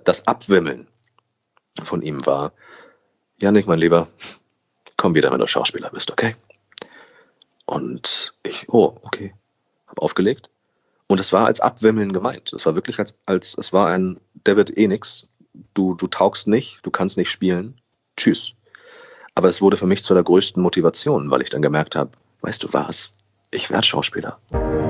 das Abwimmeln von ihm war: Jannik, mein Lieber, komm wieder, wenn du Schauspieler bist, okay? Und ich, okay, habe aufgelegt. Und es war als Abwimmeln gemeint. Es war wirklich es war der wird eh nix. Du taugst nicht, du kannst nicht spielen. Tschüss. Aber es wurde für mich zu der größten Motivation, weil ich dann gemerkt habe, weißt du was? Ich werde Schauspieler.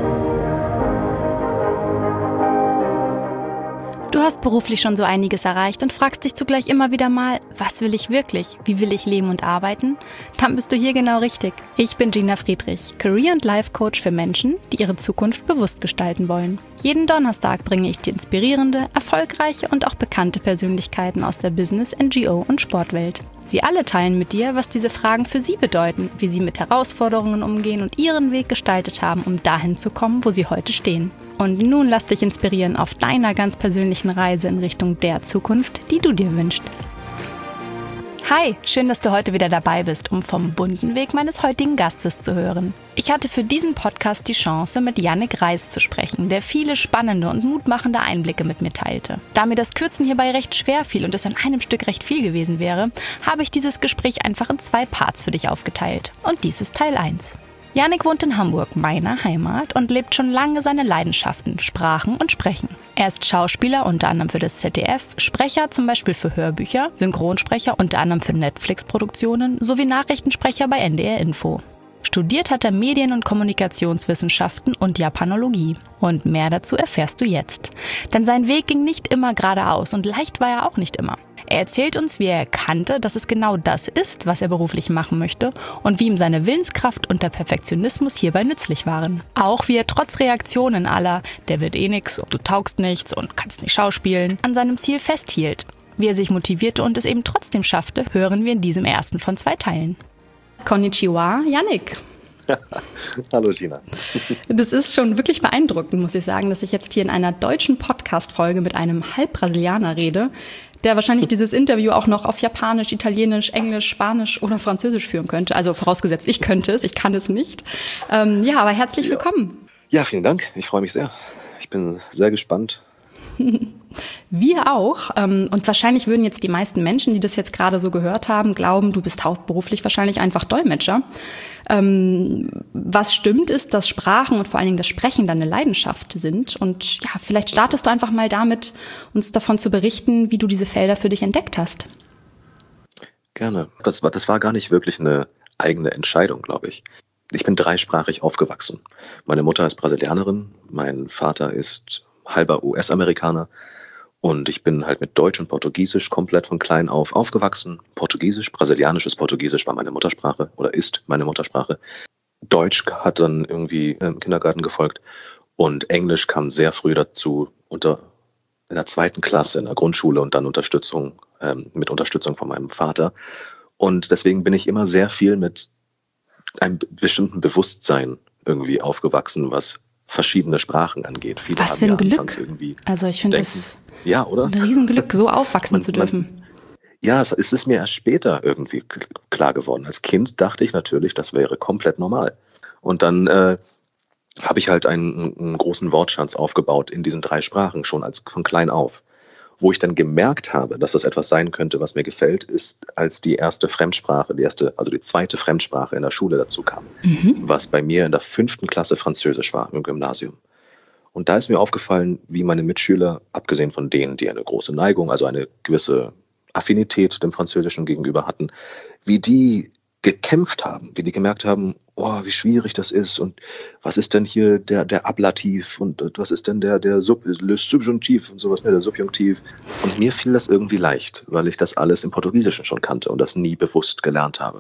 Du hast beruflich schon so einiges erreicht und fragst dich zugleich immer wieder mal, was will ich wirklich? Wie will ich leben und arbeiten? Dann bist du hier genau richtig. Ich bin Gina Friedrich, Career- und Life-Coach für Menschen, die ihre Zukunft bewusst gestalten wollen. Jeden Donnerstag bringe ich dir inspirierende, erfolgreiche und auch bekannte Persönlichkeiten aus der Business-, NGO- und Sportwelt. Sie alle teilen mit dir, was diese Fragen für sie bedeuten, wie sie mit Herausforderungen umgehen und ihren Weg gestaltet haben, um dahin zu kommen, wo sie heute stehen. Und nun lass dich inspirieren auf deiner ganz persönlichen Reise in Richtung der Zukunft, die du dir wünschst. Hi, schön, dass du heute wieder dabei bist, um vom bunten Weg meines heutigen Gastes zu hören. Ich hatte für diesen Podcast die Chance, mit Jannik Reis zu sprechen, der viele spannende und mutmachende Einblicke mit mir teilte. Da mir das Kürzen hierbei recht schwer fiel und es an einem Stück recht viel gewesen wäre, habe ich dieses Gespräch einfach in 2 Parts für dich aufgeteilt. Und dies ist Teil 1. Jannik wohnt in Hamburg, meiner Heimat, und lebt schon lange seine Leidenschaften, Sprachen und Sprechen. Er ist Schauspieler, unter anderem für das ZDF, Sprecher zum Beispiel für Hörbücher, Synchronsprecher unter anderem für Netflix-Produktionen sowie Nachrichtensprecher bei NDR Info. Studiert hat er Medien- und Kommunikationswissenschaften und Japanologie. Und mehr dazu erfährst du jetzt. Denn sein Weg ging nicht immer geradeaus und leicht war er auch nicht immer. Er erzählt uns, wie er erkannte, dass es genau das ist, was er beruflich machen möchte und wie ihm seine Willenskraft und der Perfektionismus hierbei nützlich waren. Auch wie er trotz Reaktionen aller „der wird eh nix, du taugst nichts und kannst nicht schauspielen" an seinem Ziel festhielt. Wie er sich motivierte und es eben trotzdem schaffte, hören wir in diesem ersten von 2 Teilen. Konnichiwa, Jannik. Hallo Gina. Das ist schon wirklich beeindruckend, muss ich sagen, dass ich jetzt hier in einer deutschen Podcast-Folge mit einem Halbbrasilianer rede, der wahrscheinlich dieses Interview auch noch auf Japanisch, Italienisch, Englisch, Spanisch oder Französisch führen könnte. Also vorausgesetzt, ich könnte es, ich kann es nicht. Aber herzlich willkommen. Ja, vielen Dank. Ich freue mich sehr. Ich bin sehr gespannt. Wir auch. Und wahrscheinlich würden jetzt die meisten Menschen, die das jetzt gerade so gehört haben, glauben, du bist hauptberuflich wahrscheinlich einfach Dolmetscher. Was stimmt ist, dass Sprachen und vor allen Dingen das Sprechen deine Leidenschaft sind. Und ja, vielleicht startest du einfach mal damit, uns davon zu berichten, wie du diese Felder für dich entdeckt hast. Gerne. Das war gar nicht wirklich eine eigene Entscheidung, glaube ich. Ich bin dreisprachig aufgewachsen. Meine Mutter ist Brasilianerin, mein Vater ist halber US-Amerikaner und ich bin halt mit Deutsch und Portugiesisch komplett von klein auf aufgewachsen. Portugiesisch, brasilianisches Portugiesisch war meine Muttersprache oder ist meine Muttersprache. Deutsch hat dann irgendwie im Kindergarten gefolgt und Englisch kam sehr früh dazu in der 2. Klasse in der Grundschule und dann mit Unterstützung von meinem Vater. Und deswegen bin ich immer sehr viel mit einem bestimmten Bewusstsein irgendwie aufgewachsen, was verschiedene Sprachen angeht. Viele was für ein Glück. Also ich finde es ein Riesenglück, so aufwachsen zu dürfen. Es ist mir erst später irgendwie klar geworden. Als Kind dachte ich natürlich, das wäre komplett normal. Und dann habe ich halt einen großen Wortschatz aufgebaut in diesen 3 Sprachen, schon von klein auf. Wo ich dann gemerkt habe, dass das etwas sein könnte, was mir gefällt, ist, als die erste Fremdsprache, die 2. Fremdsprache in der Schule dazu kam, was bei mir in der 5. Klasse Französisch war im Gymnasium. Und da ist mir aufgefallen, wie meine Mitschüler, abgesehen von denen, die eine große Neigung, also eine gewisse Affinität dem Französischen gegenüber hatten, wie die gekämpft haben, wie die gemerkt haben, wie schwierig das ist und was ist denn hier der Ablativ und was ist denn le Subjunktiv und sowas, der Subjunktiv. Und mir fiel das irgendwie leicht, weil ich das alles im Portugiesischen schon kannte und das nie bewusst gelernt habe.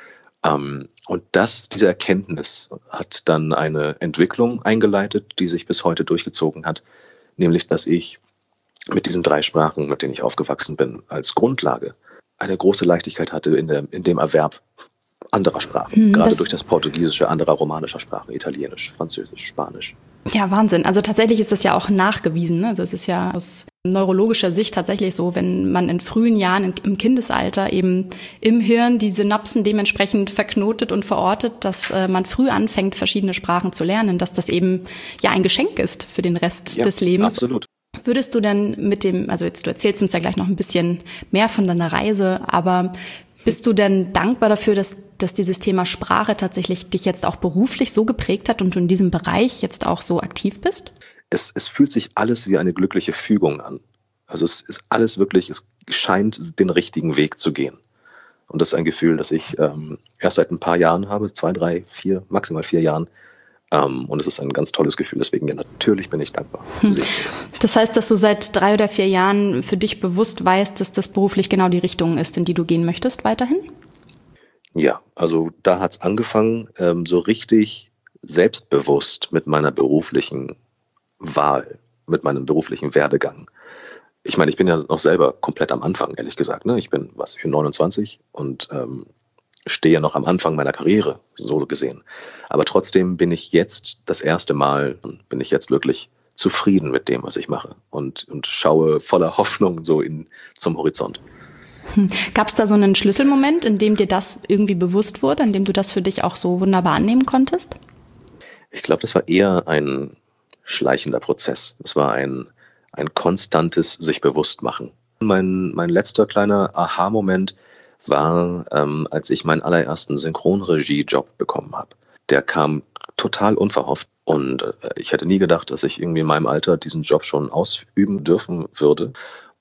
Und diese Erkenntnis hat dann eine Entwicklung eingeleitet, die sich bis heute durchgezogen hat, nämlich, dass ich mit diesen 3 Sprachen, mit denen ich aufgewachsen bin, als Grundlage eine große Leichtigkeit hatte in dem Erwerb anderer Sprachen, gerade durch das Portugiesische, anderer romanischer Sprachen, Italienisch, Französisch, Spanisch. Ja, Wahnsinn. Also tatsächlich ist das ja auch nachgewiesen. Also es ist ja aus neurologischer Sicht tatsächlich so, wenn man in frühen Jahren im Kindesalter eben im Hirn die Synapsen dementsprechend verknotet und verortet, dass man früh anfängt, verschiedene Sprachen zu lernen, dass das eben ja ein Geschenk ist für den Rest des Lebens. Absolut. Würdest du denn also jetzt, du erzählst uns ja gleich noch ein bisschen mehr von deiner Reise, aber bist du denn dankbar dafür, dass dieses Thema Sprache tatsächlich dich jetzt auch beruflich so geprägt hat und du in diesem Bereich jetzt auch so aktiv bist? Es fühlt sich alles wie eine glückliche Fügung an. Also es ist alles wirklich, es scheint den richtigen Weg zu gehen. Und das ist ein Gefühl, das ich erst seit ein paar Jahren habe, 2, 3, 4, maximal 4 Jahren. Und es ist ein ganz tolles Gefühl, deswegen ja, natürlich bin ich dankbar. Das heißt, dass du seit 3 oder 4 Jahren für dich bewusst weißt, dass das beruflich genau die Richtung ist, in die du gehen möchtest weiterhin? Ja, also da hat's angefangen, so richtig selbstbewusst mit meiner beruflichen Wahl, mit meinem beruflichen Werdegang. Ich meine, ich bin ja noch selber komplett am Anfang, ehrlich gesagt. Ne? Ich bin 29 und stehe noch am Anfang meiner Karriere, so gesehen. Aber trotzdem bin ich jetzt das erste Mal, bin ich jetzt wirklich zufrieden mit dem, was ich mache und schaue voller Hoffnung so zum Horizont. Gab es da so einen Schlüsselmoment, in dem dir das irgendwie bewusst wurde, in dem du das für dich auch so wunderbar annehmen konntest? Ich glaube, das war eher ein schleichender Prozess. Es war ein konstantes sich bewusst machen. Mein letzter kleiner Aha-Moment war, als ich meinen allerersten Synchronregie-Job bekommen habe. Der kam total unverhofft und ich hätte nie gedacht, dass ich irgendwie in meinem Alter diesen Job schon ausüben dürfen würde.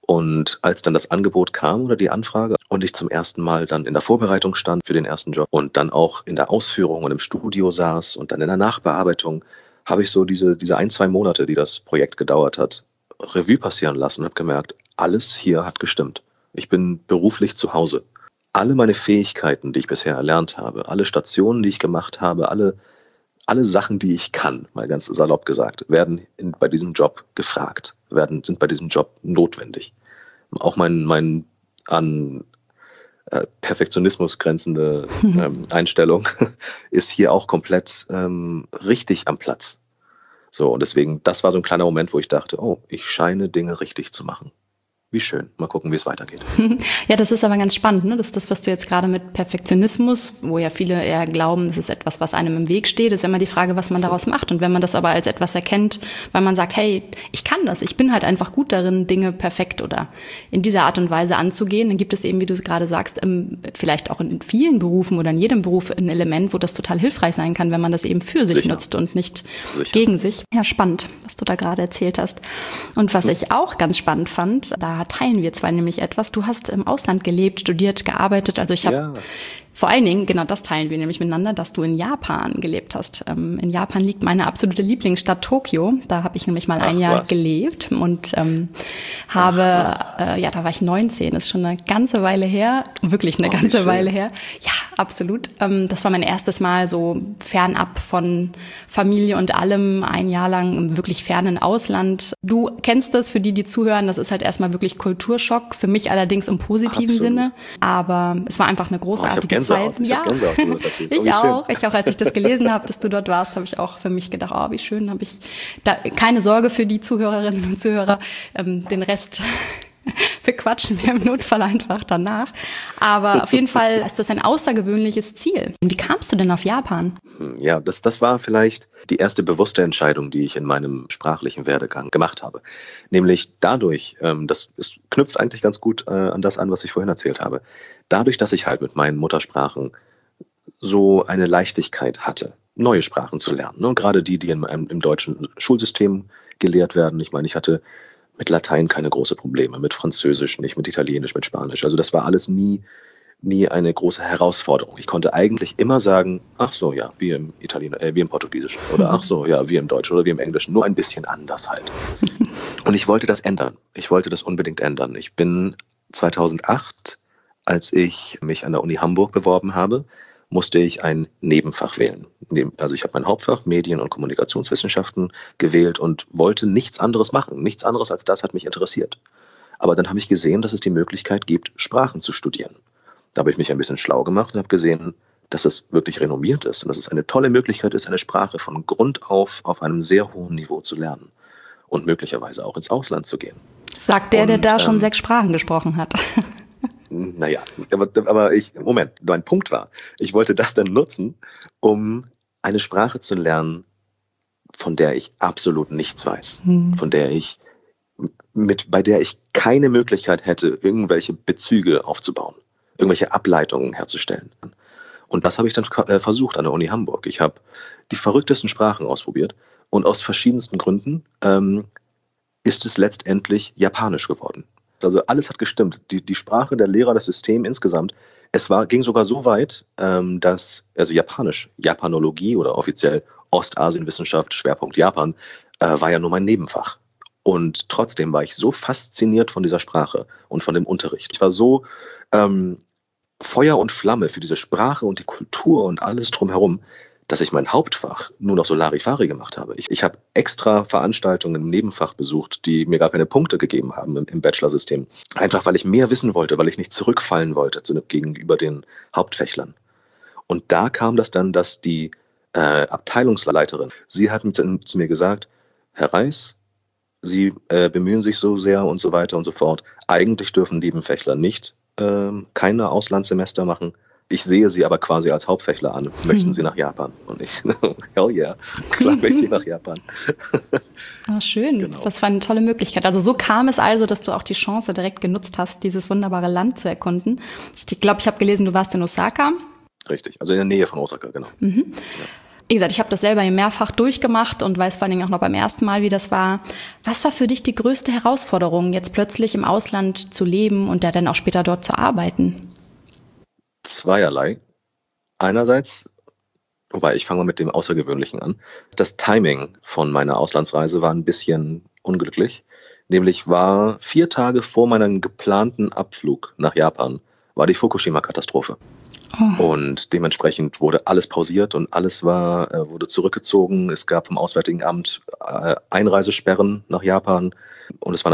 Und als dann das Angebot kam oder die Anfrage und ich zum ersten Mal dann in der Vorbereitung stand für den ersten Job und dann auch in der Ausführung und im Studio saß und dann in der Nachbearbeitung, habe ich so diese 1, 2 Monate, die das Projekt gedauert hat, Revue passieren lassen und habe gemerkt, alles hier hat gestimmt. Ich bin beruflich zu Hause. Alle meine Fähigkeiten, die ich bisher erlernt habe, alle Stationen, die ich gemacht habe, alle Sachen, die ich kann, mal ganz salopp gesagt, werden bei diesem Job gefragt, sind bei diesem Job notwendig. Auch mein an Perfektionismus grenzende Einstellung ist hier auch komplett richtig am Platz. So, und deswegen, das war so ein kleiner Moment, wo ich dachte, oh, ich scheine Dinge richtig zu machen. Wie schön. Mal gucken, wie es weitergeht. Ja, das ist aber ganz spannend, ne? Das ist das, was du jetzt gerade mit Perfektionismus, wo ja viele eher glauben, das ist etwas, was einem im Weg steht, ist immer die Frage, was man daraus macht. Und wenn man das aber als etwas erkennt, weil man sagt, hey, ich kann das, ich bin halt einfach gut darin, Dinge perfekt oder in dieser Art und Weise anzugehen, dann gibt es eben, wie du es gerade sagst, vielleicht auch in vielen Berufen oder in jedem Beruf ein Element, wo das total hilfreich sein kann, wenn man das eben für sich nutzt und nicht gegen sich. Ja, spannend, was du da gerade erzählt hast. Und was ich auch ganz spannend fand, da teilen wir zwei nämlich etwas. Du hast im Ausland gelebt, studiert, gearbeitet. Also ich habe vor allen Dingen, genau das teilen wir nämlich miteinander, dass du in Japan gelebt hast. In Japan liegt meine absolute Lieblingsstadt Tokio. Da habe ich nämlich mal ein Jahr gelebt und da war ich 19, ist schon eine ganze Weile her, wirklich eine ganze Weile her. Ja, absolut. Das war mein erstes Mal so fernab von Familie und allem, ein Jahr lang im wirklich fernen Ausland. Du kennst das, für die zuhören, das ist halt erstmal wirklich Kulturschock, für mich allerdings im positiven Sinne, aber es war einfach eine großartige Zeit. Ja, ich auch. Als ich das gelesen habe, dass du dort warst, habe ich auch für mich gedacht, oh, wie schön, habe ich da keine Sorge für die Zuhörerinnen und Zuhörer, den Rest bequatschen wir im Notfall einfach danach. Aber auf jeden Fall ist das ein außergewöhnliches Ziel. Wie kamst du denn auf Japan? Ja, das war vielleicht die erste bewusste Entscheidung, die ich in meinem sprachlichen Werdegang gemacht habe. Nämlich dadurch, es knüpft eigentlich ganz gut an das an, was ich vorhin erzählt habe. Dadurch, dass ich halt mit meinen Muttersprachen so eine Leichtigkeit hatte, neue Sprachen zu lernen. Ne? Gerade die im deutschen Schulsystem gelehrt werden. Ich meine, ich hatte mit Latein keine große Probleme, mit Französisch nicht, mit Italienisch, mit Spanisch. Also das war alles nie eine große Herausforderung. Ich konnte eigentlich immer sagen, ach so, ja, wie im Portugiesischen oder ach so, ja, wie im Deutschen oder wie im Englischen, nur ein bisschen anders halt. Und ich wollte das ändern. Ich wollte das unbedingt ändern. Ich bin 2008, als ich mich an der Uni Hamburg beworben habe, musste ich ein Nebenfach wählen. Also ich habe mein Hauptfach Medien- und Kommunikationswissenschaften gewählt und wollte nichts anderes machen. Nichts anderes als das hat mich interessiert. Aber dann habe ich gesehen, dass es die Möglichkeit gibt, Sprachen zu studieren. Da habe ich mich ein bisschen schlau gemacht und habe gesehen, dass es wirklich renommiert ist und dass es eine tolle Möglichkeit ist, eine Sprache von Grund auf einem sehr hohen Niveau zu lernen und möglicherweise auch ins Ausland zu gehen. Sagt der da schon 6 Sprachen gesprochen hat. Naja, aber mein Punkt war, ich wollte das dann nutzen, um eine Sprache zu lernen, von der ich absolut nichts weiß, von der ich bei der ich keine Möglichkeit hätte, irgendwelche Bezüge aufzubauen, irgendwelche Ableitungen herzustellen. Und das habe ich dann versucht an der Uni Hamburg. Ich habe die verrücktesten Sprachen ausprobiert und aus verschiedensten Gründen ist es letztendlich Japanisch geworden. Also alles hat gestimmt. Die Sprache, der Lehrer, das System insgesamt. Ging sogar so weit, dass, also Japanisch, Japanologie oder offiziell Ostasienwissenschaft, Schwerpunkt Japan, war ja nur mein Nebenfach. Und trotzdem war ich so fasziniert von dieser Sprache und von dem Unterricht. Ich war so Feuer und Flamme für diese Sprache und die Kultur und alles drumherum, dass ich mein Hauptfach nur noch so Larifari gemacht habe. Ich habe extra Veranstaltungen im Nebenfach besucht, die mir gar keine Punkte gegeben haben im Bachelorsystem. Einfach, weil ich mehr wissen wollte, weil ich nicht zurückfallen wollte gegenüber den Hauptfächlern. Und da kam das dann, dass die Abteilungsleiterin, sie hat zu mir gesagt, Herr Reis, Sie bemühen sich so sehr und so weiter und so fort. Eigentlich dürfen Nebenfächler nicht keine Auslandssemester machen. Ich sehe Sie aber quasi als Hauptfächler an. Möchten Sie nach Japan? Und ich, hell yeah, klar möchte ich nach Japan. Ah, schön, genau. Das war eine tolle Möglichkeit. Also so kam es also, dass du auch die Chance direkt genutzt hast, dieses wunderbare Land zu erkunden. Ich glaube, ich habe gelesen, du warst in Osaka. Richtig, also in der Nähe von Osaka, genau. Mhm. Ja. Wie gesagt, ich habe das selber mehrfach durchgemacht und weiß vor allen Dingen auch noch beim ersten Mal, wie das war. Was war für dich die größte Herausforderung, jetzt plötzlich im Ausland zu leben und ja dann auch später dort zu arbeiten? Zweierlei. Einerseits, wobei ich fange mal mit dem Außergewöhnlichen an, das Timing von meiner Auslandsreise war ein bisschen unglücklich. Nämlich war 4 Tage vor meinem geplanten Abflug nach Japan, war die Fukushima-Katastrophe. Oh. Und dementsprechend wurde alles pausiert und alles wurde zurückgezogen. Es gab vom Auswärtigen Amt Einreisesperren nach Japan. Und es war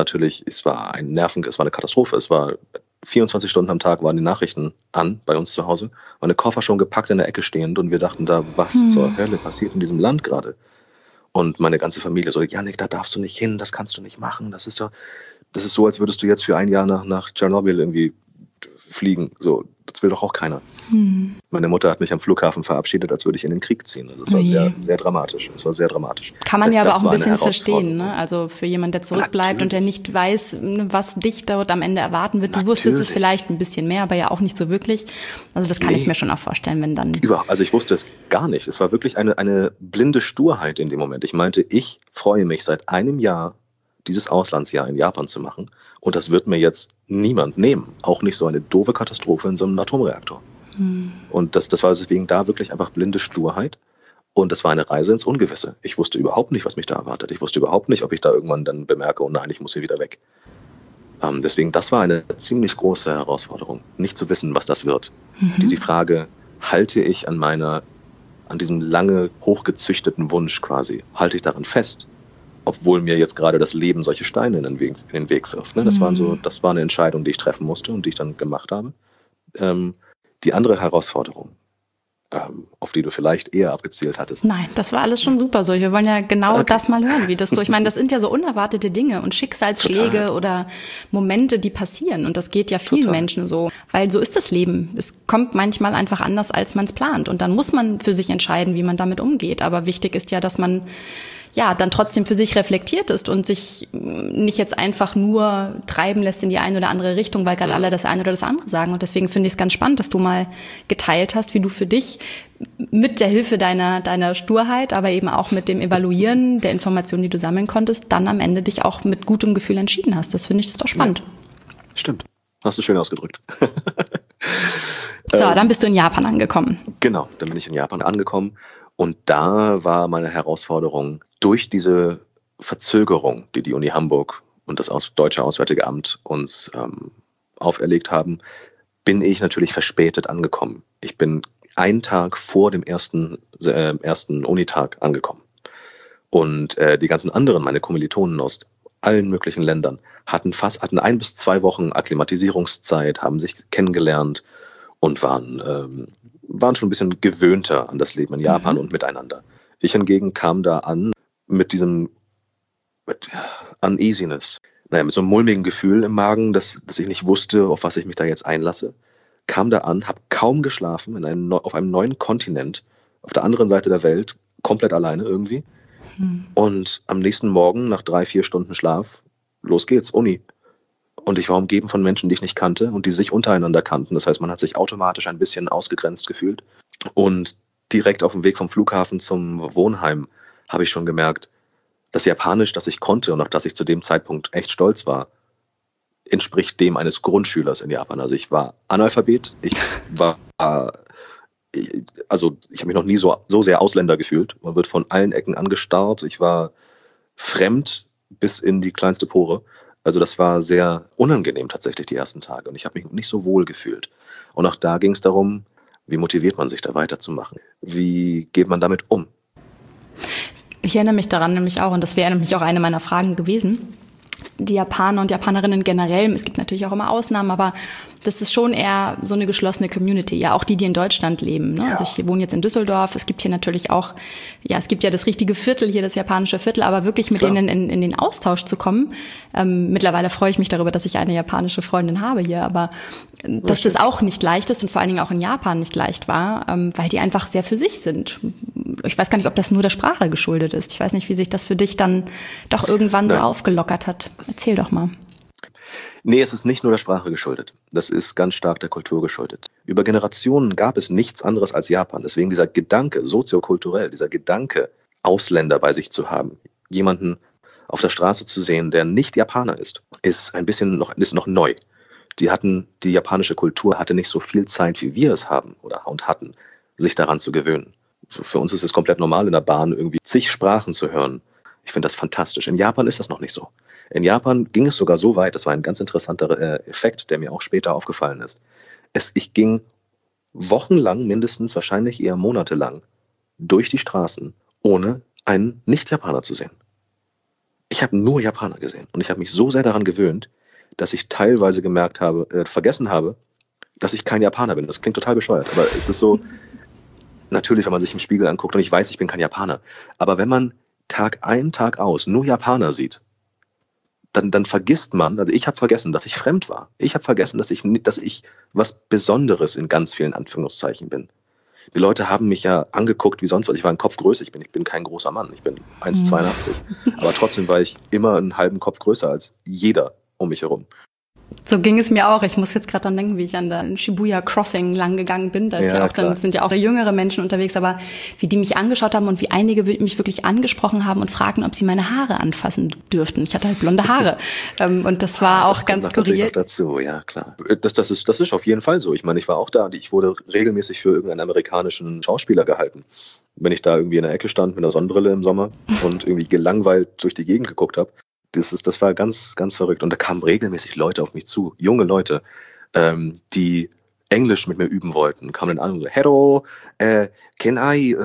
eine Katastrophe. Es war 24 Stunden am Tag waren die Nachrichten an bei uns zu Hause. Meine Koffer schon gepackt in der Ecke stehend und wir dachten da, was zur Hölle passiert in diesem Land gerade? Und meine ganze Familie so, Janik, da darfst du nicht hin, das kannst du nicht machen. Das ist so, als würdest du jetzt für ein Jahr nach Tschernobyl irgendwie fliegen. So, das will doch auch keiner. Meine Mutter hat mich am Flughafen verabschiedet, als würde ich in den Krieg ziehen. Also es war sehr, sehr dramatisch. Es war sehr dramatisch. Kann man ja aber auch ein bisschen verstehen, ne? Also für jemanden, der zurückbleibt und der nicht weiß, was dich dort am Ende erwarten wird. Du wusstest es vielleicht ein bisschen mehr, aber ja auch nicht so wirklich. Also das kann ich mir schon auch vorstellen, wenn dann... Also ich wusste es gar nicht. Es war wirklich eine blinde Sturheit in dem Moment. Ich meinte, ich freue mich seit einem Jahr, dieses Auslandsjahr in Japan zu machen. Und das wird mir jetzt niemand nehmen. Auch nicht so eine doofe Katastrophe in so einem Atomreaktor. Und das war deswegen da wirklich einfach blinde Sturheit. Und das war eine Reise ins Ungewisse. Ich wusste überhaupt nicht, was mich da erwartet. Ich wusste überhaupt nicht, ob ich da irgendwann dann bemerke, oh nein, ich muss hier wieder weg. Deswegen, das war eine ziemlich große Herausforderung. Nicht zu wissen, was das wird. Die Frage, halte ich an diesem lange hochgezüchteten Wunsch quasi, halte ich daran fest? Obwohl mir jetzt gerade das Leben solche Steine in den Weg wirft. Ne? Das war eine Entscheidung, die ich treffen musste und die ich dann gemacht habe. Die andere Herausforderung, auf die du vielleicht eher abgezielt hattest. Nein, das war alles schon super so. Wir wollen ja genau das mal hören, wie das so. Ich meine, das sind ja so unerwartete Dinge und Schicksalsschläge oder Momente, die passieren. Und das geht ja vielen Menschen so. Weil so ist das Leben. Es kommt manchmal einfach anders, als man es plant. Und dann muss man für sich entscheiden, wie man damit umgeht. Aber wichtig ist ja, dass man dann trotzdem für sich reflektiert ist und sich nicht jetzt einfach nur treiben lässt in die eine oder andere Richtung, weil gerade alle das eine oder das andere sagen. Und deswegen finde ich es ganz spannend, dass du mal geteilt hast, wie du für dich mit der Hilfe deiner Sturheit, aber eben auch mit dem Evaluieren der Informationen, die du sammeln konntest, dann am Ende dich auch mit gutem Gefühl entschieden hast. Das finde ich doch spannend. Ja, stimmt. Hast du schön ausgedrückt. So, dann bist du in Japan angekommen. Genau, dann bin ich in Japan angekommen. Und da war meine Herausforderung, durch diese Verzögerung, die die Uni Hamburg und das Deutsche Auswärtige Amt uns auferlegt haben, bin ich natürlich verspätet angekommen. Ich bin einen Tag vor dem ersten Unitag angekommen. Und die ganzen anderen, meine Kommilitonen aus allen möglichen Ländern, hatten 1 bis 2 Wochen Akklimatisierungszeit, haben sich kennengelernt und waren schon ein bisschen gewöhnter an das Leben in Japan und miteinander. Ich hingegen kam da an mit Uneasiness. Mit so einem mulmigen Gefühl im Magen, dass ich nicht wusste, auf was ich mich da jetzt einlasse. Kam da an, habe kaum geschlafen auf einem neuen Kontinent, auf der anderen Seite der Welt, komplett alleine irgendwie. Und am nächsten Morgen, nach 3-4 Stunden Schlaf, los geht's, Uni. Und ich war umgeben von Menschen, die ich nicht kannte und die sich untereinander kannten. Das heißt, man hat sich automatisch ein bisschen ausgegrenzt gefühlt. Und direkt auf dem Weg vom Flughafen zum Wohnheim habe ich schon gemerkt, das Japanisch, das ich konnte und auf das ich zu dem Zeitpunkt echt stolz war, entspricht dem eines Grundschülers in Japan. Also ich war Analphabet, ich habe mich noch nie so sehr Ausländer gefühlt. Man wird von allen Ecken angestarrt. Ich war fremd bis in die kleinste Pore. Also das war sehr unangenehm tatsächlich die ersten Tage und ich habe mich nicht so wohl gefühlt. Und auch da ging es darum, wie motiviert man sich da weiterzumachen? Wie geht man damit um? Ich erinnere mich daran nämlich auch, und das wäre nämlich auch eine meiner Fragen gewesen, die Japaner und Japanerinnen generell, es gibt natürlich auch immer Ausnahmen, aber das ist schon eher so eine geschlossene Community, ja auch die in Deutschland leben. Ne? Ja. Also ich wohne jetzt in Düsseldorf, es gibt hier natürlich auch, ja es gibt ja das richtige Viertel hier, das japanische Viertel, aber wirklich mit denen in den Austausch zu kommen. Mittlerweile freue ich mich darüber, dass ich eine japanische Freundin habe hier, aber dass das auch nicht leicht ist und vor allen Dingen auch in Japan nicht leicht war, weil die einfach sehr für sich sind. Ich weiß gar nicht, ob das nur der Sprache geschuldet ist. Ich weiß nicht, wie sich das für dich dann doch irgendwann so aufgelockert hat. Erzähl doch mal. Nee, es ist nicht nur der Sprache geschuldet. Das ist ganz stark der Kultur geschuldet. Über Generationen gab es nichts anderes als Japan. Deswegen dieser Gedanke, soziokulturell, dieser Gedanke, Ausländer bei sich zu haben, jemanden auf der Straße zu sehen, der nicht Japaner ist ein bisschen noch neu. Die japanische Kultur hatte nicht so viel Zeit, wie wir es haben und hatten, sich daran zu gewöhnen. Für uns ist es komplett normal, in der Bahn irgendwie zig Sprachen zu hören. Ich finde das fantastisch. In Japan ist das noch nicht so. In Japan ging es sogar so weit, das war ein ganz interessanter Effekt, der mir auch später aufgefallen ist. Ich ging wochenlang, mindestens wahrscheinlich eher monatelang, durch die Straßen, ohne einen Nicht-Japaner zu sehen. Ich habe nur Japaner gesehen. Und ich habe mich so sehr daran gewöhnt, dass ich teilweise vergessen habe, dass ich kein Japaner bin. Das klingt total bescheuert, aber es ist so, natürlich, wenn man sich im Spiegel anguckt und ich weiß, ich bin kein Japaner, aber wenn man Tag ein, Tag aus nur Japaner sieht, dann vergisst man, also ich habe vergessen, dass ich fremd war. Ich habe vergessen, dass ich was Besonderes in ganz vielen Anführungszeichen bin. Die Leute haben mich ja angeguckt wie sonst was. Ich war ein Kopf größer. Ich bin kein großer Mann. Ich bin 1,82. Aber trotzdem war ich immer einen halben Kopf größer als jeder um mich herum. So ging es mir auch. Ich muss jetzt gerade dran denken, wie ich an der Shibuya Crossing lang gegangen bin. Da sind ja auch jüngere Menschen unterwegs, aber wie die mich angeschaut haben und wie einige mich wirklich angesprochen haben und fragten, ob sie meine Haare anfassen dürften. Ich hatte halt blonde Haare. Und das war auch ganz skurril. Dazu, ja klar. Das ist auf jeden Fall so. Ich meine, ich war auch da. Ich wurde regelmäßig für irgendeinen amerikanischen Schauspieler gehalten. Wenn ich da irgendwie in der Ecke stand mit einer Sonnenbrille im Sommer und irgendwie gelangweilt durch die Gegend geguckt habe. Das war ganz, ganz verrückt. Und da kamen regelmäßig Leute auf mich zu, junge Leute, die Englisch mit mir üben wollten, kamen dann an und so, Hello, can I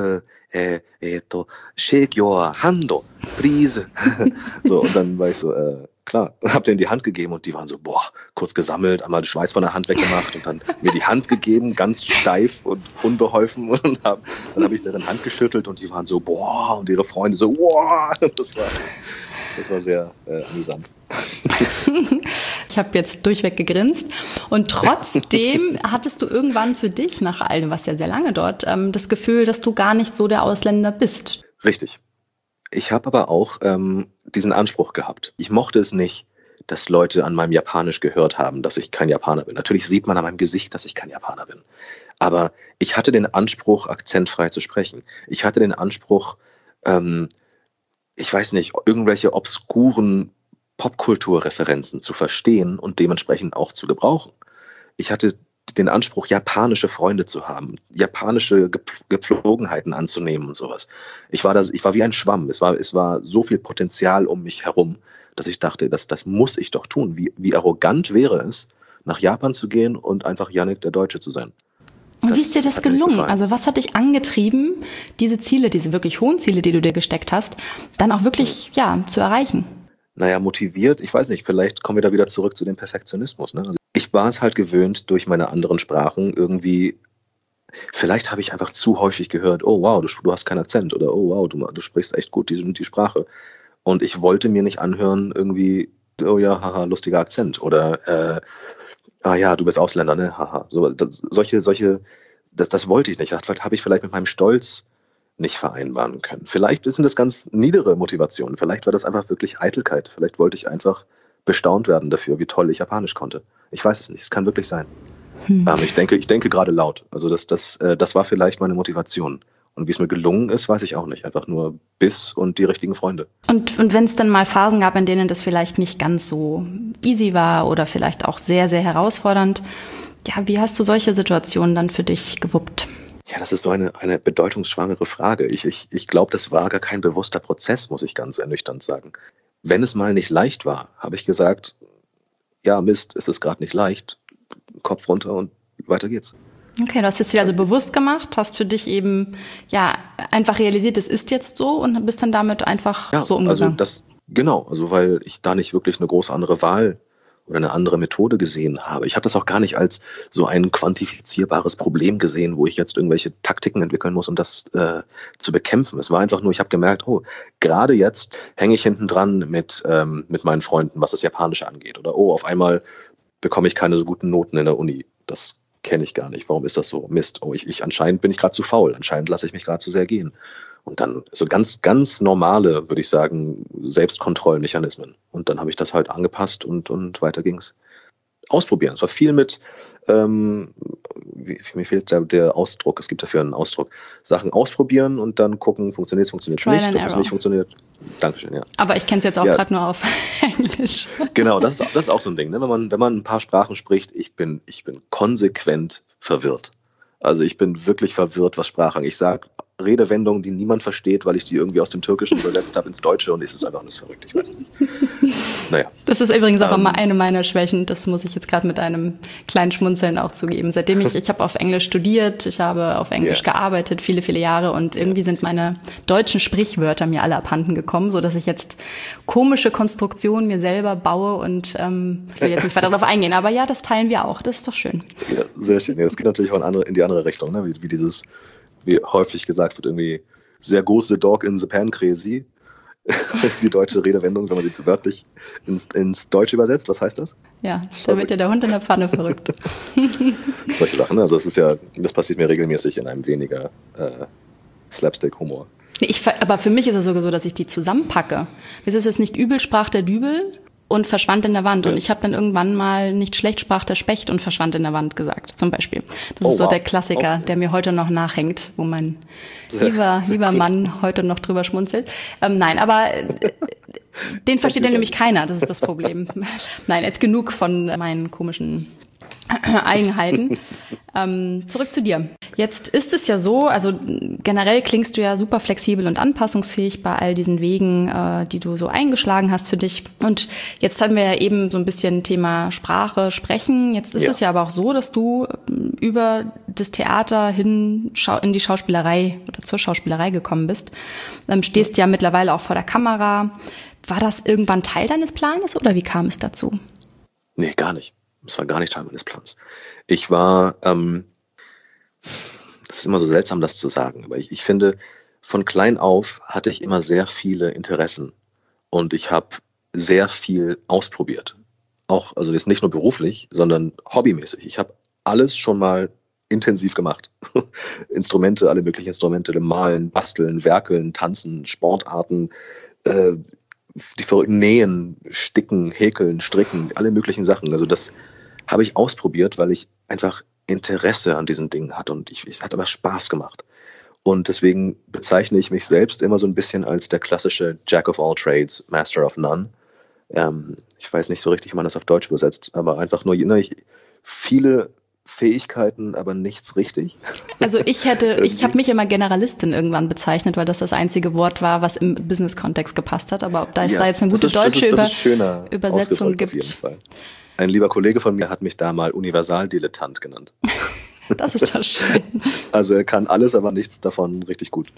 shake your hand, please? So, und dann war ich so, klar, hab denen die Hand gegeben und die waren so, kurz gesammelt, einmal den Schweiß von der Hand weggemacht und dann mir die Hand gegeben, ganz steif und unbeholfen und dann habe ich deren Hand geschüttelt und die waren so, und ihre Freunde so, Das war sehr amüsant. Ich habe jetzt durchweg gegrinst. Und trotzdem hattest du irgendwann für dich, nach all dem, was ja sehr lange dort, das Gefühl, dass du gar nicht so der Ausländer bist. Richtig. Ich habe aber auch diesen Anspruch gehabt. Ich mochte es nicht, dass Leute an meinem Japanisch gehört haben, dass ich kein Japaner bin. Natürlich sieht man an meinem Gesicht, dass ich kein Japaner bin. Aber ich hatte den Anspruch, akzentfrei zu sprechen. Ich hatte den Anspruch, ich weiß nicht, irgendwelche obskuren Popkulturreferenzen zu verstehen und dementsprechend auch zu gebrauchen. Ich hatte den Anspruch, japanische Freunde zu haben, japanische Gepflogenheiten anzunehmen und sowas. Ich war wie ein Schwamm. Es war so viel Potenzial um mich herum, dass ich dachte, das muss ich doch tun. Wie arrogant wäre es, nach Japan zu gehen und einfach Yannick der Deutsche zu sein. Und wie ist dir das gelungen? Also was hat dich angetrieben, diese wirklich hohen Ziele, die du dir gesteckt hast, dann auch wirklich zu erreichen? Naja, motiviert, ich weiß nicht, vielleicht kommen wir da wieder zurück zu dem Perfektionismus. Ne? Also ich war es halt gewöhnt, durch meine anderen Sprachen irgendwie, vielleicht habe ich einfach zu häufig gehört, oh wow, du hast keinen Akzent oder oh wow, du sprichst echt gut die Sprache. Und ich wollte mir nicht anhören irgendwie, oh ja, haha, lustiger Akzent oder du bist Ausländer, ne? Haha. So, das wollte ich nicht. Das habe ich vielleicht mit meinem Stolz nicht vereinbaren können. Vielleicht sind das ganz niedere Motivationen. Vielleicht war das einfach wirklich Eitelkeit. Vielleicht wollte ich einfach bestaunt werden dafür, wie toll ich Japanisch konnte. Ich weiß es nicht, es kann wirklich sein. Ich denke gerade laut. Also das war vielleicht meine Motivation. Und wie es mir gelungen ist, weiß ich auch nicht. Einfach nur Biss und die richtigen Freunde. Und wenn es dann mal Phasen gab, in denen das vielleicht nicht ganz so easy war oder vielleicht auch sehr, sehr herausfordernd, ja, wie hast du solche Situationen dann für dich gewuppt? Ja, das ist so eine bedeutungsschwangere Frage. Ich glaube, das war gar kein bewusster Prozess, muss ich ganz ernüchternd sagen. Wenn es mal nicht leicht war, habe ich gesagt, ja, Mist, es ist gerade nicht leicht, Kopf runter und weiter geht's. Okay, du hast es dir also bewusst gemacht, hast für dich eben ja einfach realisiert, es ist jetzt so und bist dann damit einfach so umgegangen. Also weil ich da nicht wirklich eine große andere Wahl oder eine andere Methode gesehen habe. Ich habe das auch gar nicht als so ein quantifizierbares Problem gesehen, wo ich jetzt irgendwelche Taktiken entwickeln muss, um das zu bekämpfen. Es war einfach nur, ich habe gemerkt, gerade jetzt hänge ich hinten dran mit meinen Freunden, was das Japanische angeht. Oder auf einmal bekomme ich keine so guten Noten in der Uni. Das kenne ich gar nicht. Warum ist das so? Mist. Anscheinend bin ich gerade zu faul. Anscheinend lasse ich mich gerade zu sehr gehen. Und dann so ganz, ganz normale, würde ich sagen, Selbstkontrollmechanismen. Und dann habe ich das halt angepasst und weiter ging's. Ausprobieren. Es war viel mit, mir fehlt der Ausdruck, es gibt dafür einen Ausdruck. Sachen ausprobieren und dann gucken, funktioniert es nicht. Das, was nicht funktioniert, Dankeschön, ja. Aber ich kenne es jetzt auch gerade nur auf Englisch. Genau, das ist auch so ein Ding. Ne? Wenn man ein paar Sprachen spricht, ich bin konsequent verwirrt. Also ich bin wirklich verwirrt, was Sprachen. Ich sage Redewendungen, die niemand versteht, weil ich die irgendwie aus dem Türkischen übersetzt habe ins Deutsche und es ist einfach alles verrückt. Ich weiß es nicht. Naja. Das ist übrigens auch immer eine meiner Schwächen. Das muss ich jetzt gerade mit einem kleinen Schmunzeln auch zugeben. Seitdem ich habe auf Englisch studiert, ich habe auf Englisch gearbeitet, viele, viele Jahre und irgendwie sind meine deutschen Sprichwörter mir alle abhanden gekommen, so dass ich jetzt komische Konstruktionen mir selber baue und ich will jetzt nicht weiter darauf eingehen. Aber ja, das teilen wir auch. Das ist doch schön. Ja, sehr schön. Ja, das geht natürlich auch in die andere Richtung, ne? Wie häufig gesagt wird, irgendwie sehr große Dog in the Pan crazy. Das ist die deutsche Redewendung, wenn man sie wörtlich ins Deutsche übersetzt. Was heißt das? Ja, da wird ja der Hund in der Pfanne verrückt. Solche Sachen, also das passiert mir regelmäßig in einem weniger Slapstick-Humor. Aber für mich ist es sogar so, dass ich die zusammenpacke. Es ist nicht übel sprach der Dübel und verschwand in der Wand. Und ich habe dann irgendwann mal nicht schlecht sprach der Specht und verschwand in der Wand gesagt, zum Beispiel. Das ist so der Klassiker, der mir heute noch nachhängt, wo mein lieber Mann heute noch drüber schmunzelt. Nein, aber den versteht ja nämlich keiner, das ist das Problem. Nein, jetzt genug von meinen komischen Eigenheiten. Zurück zu dir. Jetzt ist es ja so, also generell klingst du ja super flexibel und anpassungsfähig bei all diesen Wegen, die du so eingeschlagen hast für dich. Und jetzt hatten wir ja eben so ein bisschen Thema Sprache, Sprechen. Jetzt ist es ja aber auch so, dass du über das Theater hin in die Schauspielerei oder zur Schauspielerei gekommen bist. Stehst ja mittlerweile auch vor der Kamera. War das irgendwann Teil deines Planes oder wie kam es dazu? Nee, gar nicht. Das war gar nicht Teil meines Plans. Ich war, das ist immer so seltsam, das zu sagen, aber ich finde, von klein auf hatte ich immer sehr viele Interessen und ich habe sehr viel ausprobiert. Auch, also jetzt nicht nur beruflich, sondern hobbymäßig. Ich habe alles schon mal intensiv gemacht. Instrumente, alle möglichen Instrumente, malen, basteln, werkeln, tanzen, Sportarten, die verrückten Nähen, Sticken, Häkeln, Stricken, alle möglichen Sachen. Also das habe ich ausprobiert, weil ich einfach Interesse an diesen Dingen hatte und es hat aber Spaß gemacht. Und deswegen bezeichne ich mich selbst immer so ein bisschen als der klassische Jack of all trades, Master of none. Ich weiß nicht so richtig, wie man das auf Deutsch übersetzt, aber einfach nur viele Fähigkeiten, aber nichts richtig. Also ich habe mich immer Generalistin irgendwann bezeichnet, weil das einzige Wort war, was im Business-Kontext gepasst hat. Aber ob da jetzt eine gute deutsche Übersetzung gibt. Auf jeden Fall. Ein lieber Kollege von mir hat mich da mal Universaldilettant genannt. Das ist doch schön. Also er kann alles, aber nichts davon richtig gut.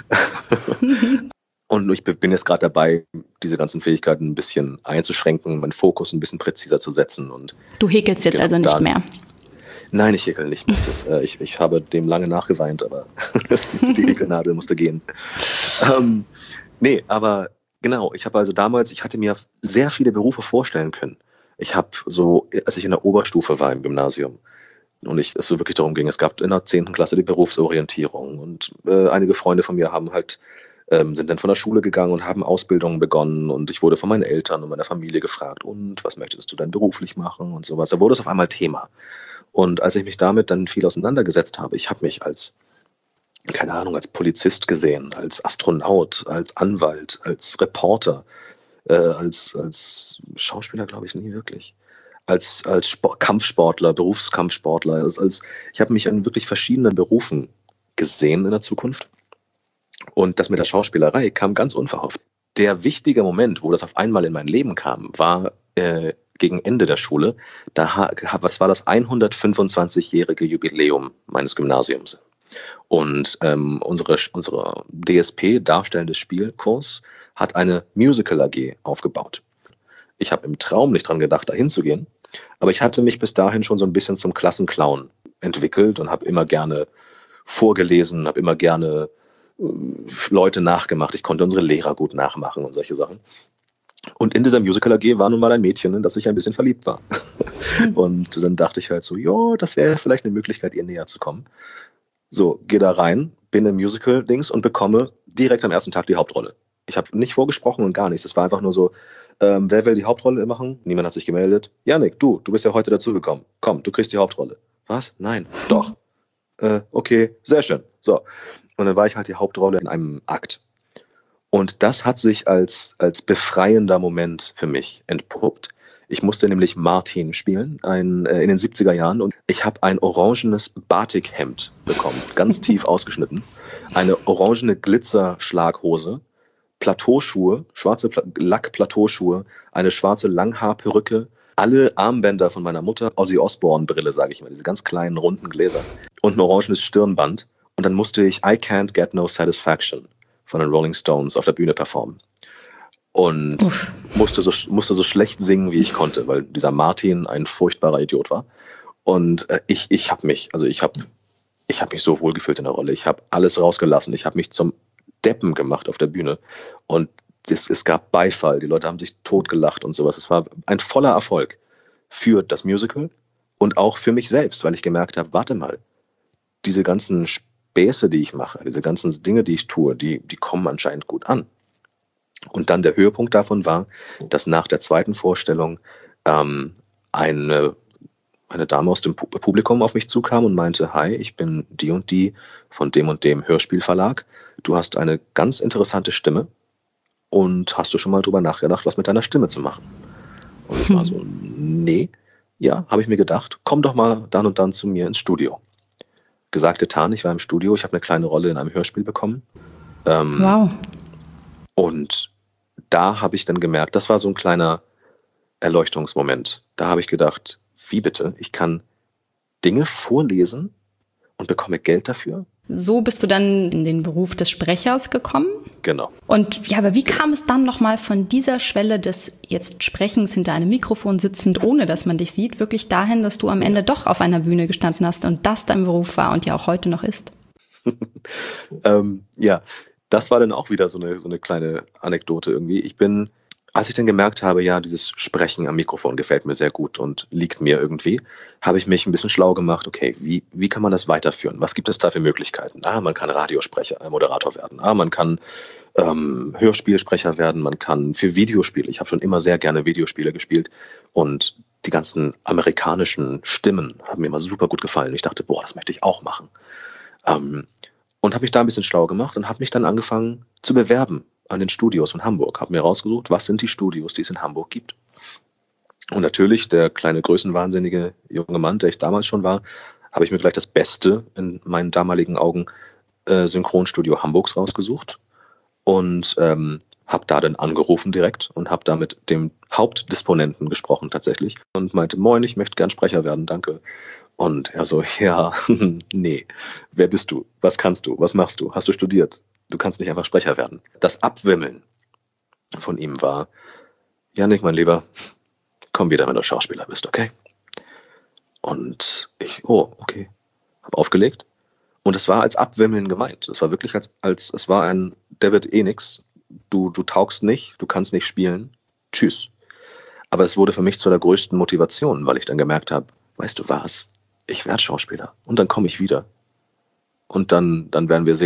Und ich bin jetzt gerade dabei, diese ganzen Fähigkeiten ein bisschen einzuschränken, meinen Fokus ein bisschen präziser zu setzen. Und du häkelst jetzt also nicht mehr? Nein, ich häkel nicht mehr. Ich habe dem lange nachgeweint, aber die Häkelnadel musste gehen. Nee, aber genau, ich hatte mir sehr viele Berufe vorstellen können. Ich habe als ich in der Oberstufe war im Gymnasium und es so wirklich darum ging, es gab in der 10. Klasse die Berufsorientierung und einige Freunde von mir haben halt sind dann von der Schule gegangen und haben Ausbildungen begonnen und ich wurde von meinen Eltern und meiner Familie gefragt, und was möchtest du denn beruflich machen und sowas. Da wurde es auf einmal Thema. Und als ich mich damit dann viel auseinandergesetzt habe, ich habe mich als, keine Ahnung, als Polizist gesehen, als Astronaut, als Anwalt, als Reporter, als Schauspieler glaube ich nie wirklich, als Kampfsportler, Berufskampfsportler, ich habe mich in wirklich verschiedenen Berufen gesehen in der Zukunft. Und das mit der Schauspielerei kam ganz unverhofft. Der wichtige Moment, wo das auf einmal in mein Leben kam, war gegen Ende der Schule. Was war das 125-jährige Jubiläum meines Gymnasiums? Und unsere DSP, Darstellendes Spielkurs, hat eine Musical AG aufgebaut. Ich habe im Traum nicht dran gedacht, da hinzugehen, aber ich hatte mich bis dahin schon so ein bisschen zum Klassenclown entwickelt und habe immer gerne vorgelesen, habe immer gerne Leute nachgemacht. Ich konnte unsere Lehrer gut nachmachen und solche Sachen. Und in dieser Musical AG war nun mal ein Mädchen, in das ich ein bisschen verliebt war. Und dann dachte ich halt so, ja, das wäre vielleicht eine Möglichkeit, ihr näher zu kommen. So, gehe da rein, bin im Musical-Dings und bekomme direkt am ersten Tag die Hauptrolle. Ich habe nicht vorgesprochen und gar nichts. Es war einfach nur so, wer will die Hauptrolle machen? Niemand hat sich gemeldet. Janik, du bist ja heute dazugekommen. Komm, du kriegst die Hauptrolle. Was? Nein. Doch. Okay, sehr schön. So. Und dann war ich halt die Hauptrolle in einem Akt. Und das hat sich als befreiender Moment für mich entpuppt. Ich musste nämlich Martin spielen, in den 70er Jahren. Und ich habe ein orangenes Batikhemd bekommen, ganz tief ausgeschnitten. Eine orangene Glitzerschlaghose, Plateauschuhe, schwarze Lack-Plateauschuhe, eine schwarze Langhaarperücke, alle Armbänder von meiner Mutter, Ozzy Osbourne-Brille, sage ich mal, diese ganz kleinen, runden Gläser und ein orangenes Stirnband. Und dann musste ich I Can't Get No Satisfaction von den Rolling Stones auf der Bühne performen. Und musste so schlecht singen, wie ich konnte, weil dieser Martin ein furchtbarer Idiot war. Und ich habe mich so wohl gefühlt in der Rolle. Ich habe alles rausgelassen. Ich habe mich zum Deppen gemacht auf der Bühne. Und es gab Beifall. Die Leute haben sich totgelacht und sowas. Es war ein voller Erfolg für das Musical und auch für mich selbst, weil ich gemerkt habe, warte mal, diese ganzen Späße, die ich mache, diese ganzen Dinge, die ich tue, die kommen anscheinend gut an. Und dann der Höhepunkt davon war, dass nach der zweiten Vorstellung eine Dame aus dem Publikum auf mich zukam und meinte, hi, ich bin die und die von dem und dem Hörspielverlag. Du hast eine ganz interessante Stimme und hast du schon mal drüber nachgedacht, was mit deiner Stimme zu machen? Und ich war so, nee. Ja, habe ich mir gedacht, komm doch mal dann und dann zu mir ins Studio. Gesagt, getan, ich war im Studio, ich habe eine kleine Rolle in einem Hörspiel bekommen. Wow. Und da habe ich dann gemerkt, das war so ein kleiner Erleuchtungsmoment. Da habe ich gedacht, wie bitte? Ich kann Dinge vorlesen und bekomme Geld dafür? So bist du dann in den Beruf des Sprechers gekommen? Genau. Und ja, aber wie kam es dann nochmal von dieser Schwelle des jetzt Sprechens hinter einem Mikrofon sitzend, ohne dass man dich sieht, wirklich dahin, dass du am Ende doch auf einer Bühne gestanden hast und das dein Beruf war und ja auch heute noch ist? Ja, das war dann auch wieder so eine kleine Anekdote irgendwie. Als ich dann gemerkt habe, ja, dieses Sprechen am Mikrofon gefällt mir sehr gut und liegt mir irgendwie, habe ich mich ein bisschen schlau gemacht, okay, wie kann man das weiterführen? Was gibt es da für Möglichkeiten? Man kann Radiosprecher, Moderator werden. Man kann Hörspielsprecher werden. Man kann für Videospiele, ich habe schon immer sehr gerne Videospiele gespielt und die ganzen amerikanischen Stimmen haben mir immer super gut gefallen. Ich dachte, boah, das möchte ich auch machen. Und habe mich da ein bisschen schlau gemacht und habe mich dann angefangen zu bewerben an den Studios von Hamburg. Habe mir rausgesucht, was sind die Studios, die es in Hamburg gibt. Und natürlich, der kleine größenwahnsinnige junge Mann, der ich damals schon war, habe ich mir gleich das Beste in meinen damaligen Augen Synchronstudio Hamburgs rausgesucht und habe da dann angerufen direkt und habe da mit dem Hauptdisponenten gesprochen tatsächlich und meinte, moin, ich möchte gern Sprecher werden, danke. Und er so, ja, nee, wer bist du? Was kannst du? Was machst du? Hast du studiert? Du kannst nicht einfach Sprecher werden. Das Abwimmeln von ihm war, Janik, mein Lieber, komm wieder, wenn du Schauspieler bist, okay? Und ich, okay, habe aufgelegt. Und es war als Abwimmeln gemeint. Es war wirklich es war ein, der wird eh nix. Du taugst nicht, du kannst nicht spielen. Tschüss. Aber es wurde für mich zu der größten Motivation, weil ich dann gemerkt habe, weißt du was? Ich werde Schauspieler und dann komme ich wieder. Und dann werden wir sehen,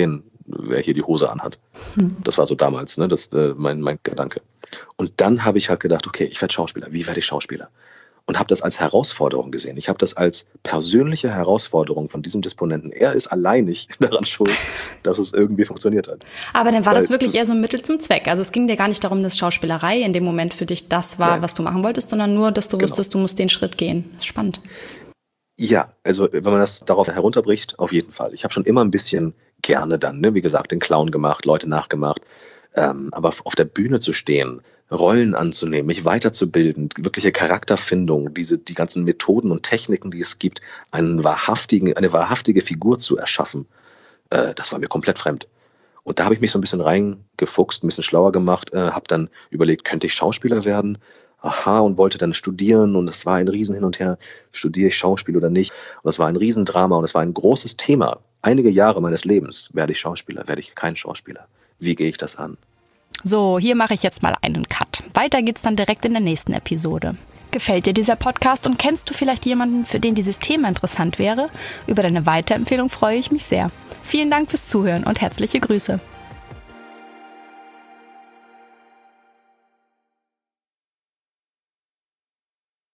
wer hier die Hose anhat. Das war so damals, ne, mein Gedanke. Und dann habe ich halt gedacht, okay, ich werde Schauspieler. Wie werde ich Schauspieler? Und habe das als Herausforderung gesehen. Ich habe das als persönliche Herausforderung von diesem Disponenten. Er ist alleinig daran schuld, dass es irgendwie funktioniert hat. Aber dann war das wirklich eher so ein Mittel zum Zweck. Also es ging dir gar nicht darum, dass Schauspielerei in dem Moment für dich das war, was du machen wolltest, sondern nur, dass du wusstest, du musst den Schritt gehen. Spannend. Ja, also wenn man das darauf herunterbricht, auf jeden Fall. Ich habe schon immer ein bisschen gerne dann, ne, wie gesagt, den Clown gemacht, Leute nachgemacht. Aber auf der Bühne zu stehen, Rollen anzunehmen, mich weiterzubilden, wirkliche Charakterfindung, die ganzen Methoden und Techniken, die es gibt, eine wahrhaftige Figur zu erschaffen, das war mir komplett fremd. Und da habe ich mich so ein bisschen reingefuchst, ein bisschen schlauer gemacht, habe dann überlegt, könnte ich Schauspieler werden? Aha, und wollte dann studieren und es war ein Riesen hin und her, studiere ich Schauspiel oder nicht? Und es war ein Riesendrama und es war ein großes Thema. Einige Jahre meines Lebens, werde ich Schauspieler, werde ich kein Schauspieler? Wie gehe ich das an? So, hier mache ich jetzt mal einen Cut. Weiter geht's dann direkt in der nächsten Episode. Gefällt dir dieser Podcast und kennst du vielleicht jemanden, für den dieses Thema interessant wäre? Über deine Weiterempfehlung freue ich mich sehr. Vielen Dank fürs Zuhören und herzliche Grüße.